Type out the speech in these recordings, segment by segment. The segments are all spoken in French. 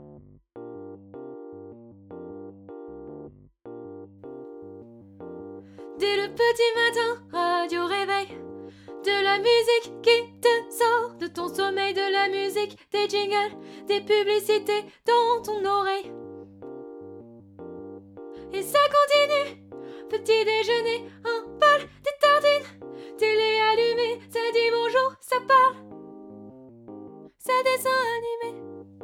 Dès le petit matin, radio réveil, de la musique qui te sort de ton sommeil, de la musique, des jingles, des publicités dans ton oreille. Et ça continue, petit déjeuner, un bol, des tartines, télé allumée, ça dit bonjour, ça parle, ça dessin animé.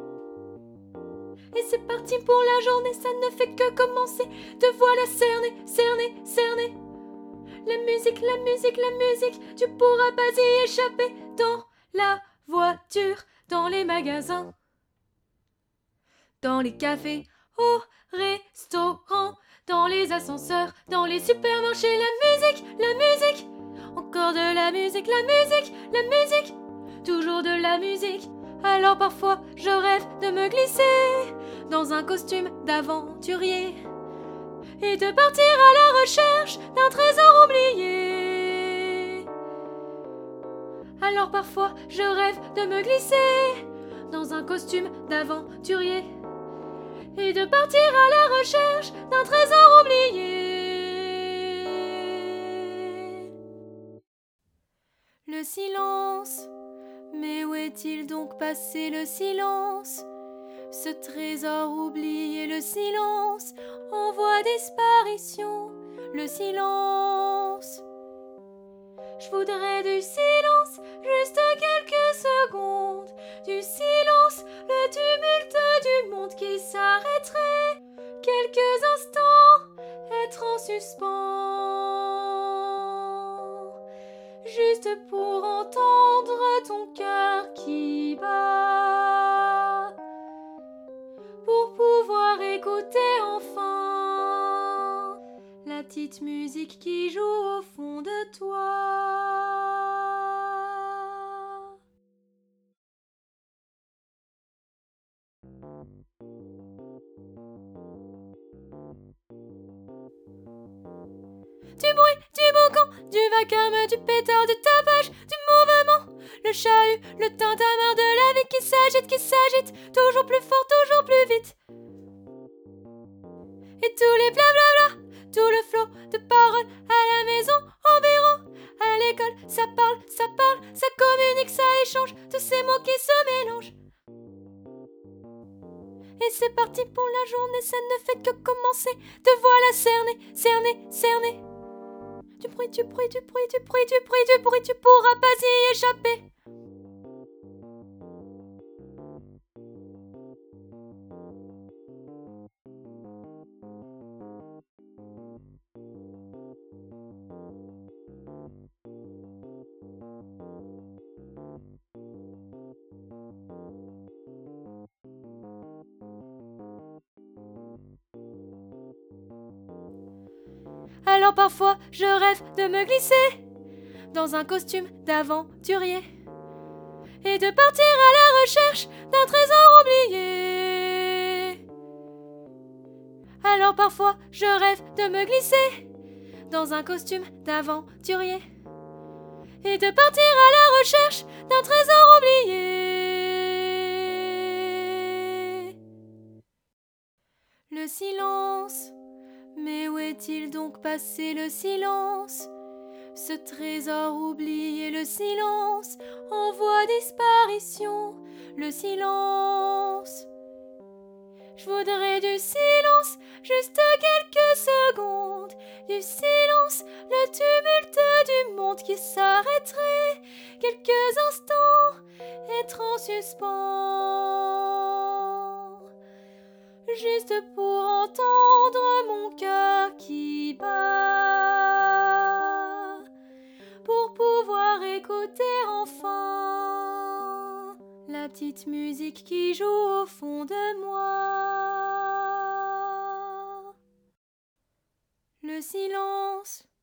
Et c'est parti pour la journée, ça ne fait que commencer, te voilà cerné, cerné, cerné. La musique, la musique, la musique, tu pourras pas y échapper. Dans la voiture, dans les magasins, dans les cafés, au restaurant, dans les ascenseurs, dans les supermarchés. La musique, encore de la musique, la musique, la musique, toujours de la musique. Alors parfois je rêve de me glisser dans un costume d'aventurier et de partir à la recherche d'un trésor oublié. Alors parfois je rêve de me glisser dans un costume d'aventurier et de partir à la recherche d'un trésor oublié. Le silence, mais où est-il donc passé le silence? Ce trésor oublié, le silence, en voie disparition, le silence. Je voudrais du silence, juste quelques secondes, du silence, le tumulte du monde qui s'arrêterait, quelques instants, être en suspens, juste pour entendre ton cœur qui bat, pour pouvoir écouter enfin la petite musique qui joue au fond de toi. Du bruit, du boucan, du vacarme, du pétard, du tapage, du mouvement, le chahut, le tintamarre de la vie qui s'agite, toujours plus fort, toujours plus vite. Et tous les blablabla, tout le flot de paroles à la maison, au bureau, à l'école, ça parle, ça communique, ça échange, tous ces mots qui se mélangent. Et c'est parti pour la journée, ça ne fait que commencer, te voilà cerné, cerné, cerné. Du bruit, du bruit, du bruit, du bruit, du bruit, du bruit, tu pourras pas y échapper. Alors parfois, je rêve de me glisser dans un costume d'aventurier et de partir à la recherche d'un trésor oublié. Alors parfois, je rêve de me glisser dans un costume d'aventurier et de partir à la recherche d'un trésor oublié. Le silence, mais où est-il donc passé le silence? Ce trésor oublié, le silence, en voie disparition, le silence. Je voudrais du silence, juste quelques secondes, du silence, le tumulte du monde qui s'arrêterait, quelques instants, être en suspens, juste pour entendre mon cœur qui bat, pour pouvoir écouter enfin la petite musique qui joue au fond de moi. Le silence,